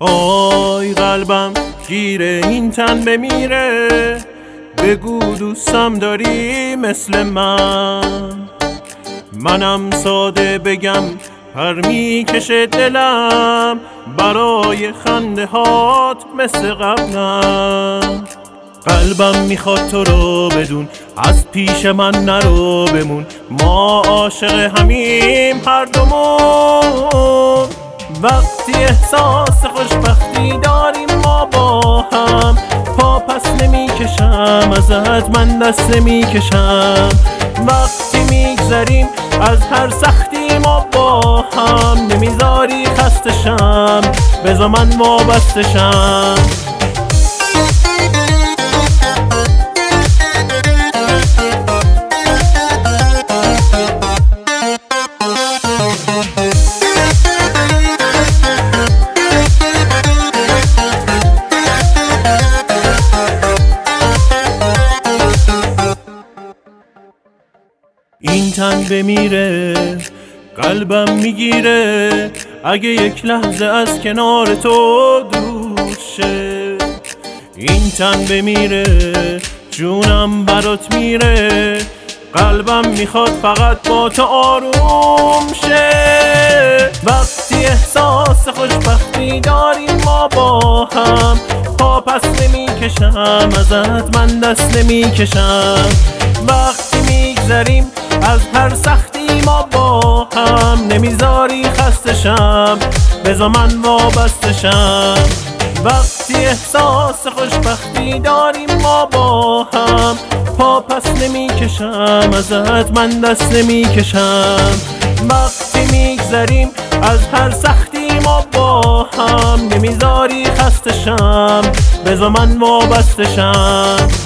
آی قلبم گیر این تن بمیره، بگو دوستم داری مثل منم ساده بگم پر میکشه دلم برای خنده هات مثل قبلم. قلبم میخواد تو رو بدون، از پیش من نرو بمون، ما عاشق همیم هر دومون. وقتی احساس خوشبختی داریم ما با هم، پا پس نمیکشم ازت، من دست نمیکشم. وقتی میگذریم از هر سختی ما با هم، نمیذاری خستشم، بذار من وابستشم. این تن بمیره قلبم میگیره، اگه یک لحظه از کنار تو دور شه. این تن بمیره جونم برات میره، قلبم میخواد فقط با تو آروم شه. وقتی احساس خوشبختی داریم ما با هم، پا پس نمیکشم ازت، من دست نمیکشم. وقتی میگذریم از هر سختی ما با هم، نمیذاری خستشم، بذار من وابستشم. وقتی احساس خوشبختی داریم ما با هم، پا پس نمیکشم ازت، من دست نمیکشم. وقتی میگذریم از هر سختی ما با هم، نمیذاری خستشم، بذار من وابستشم.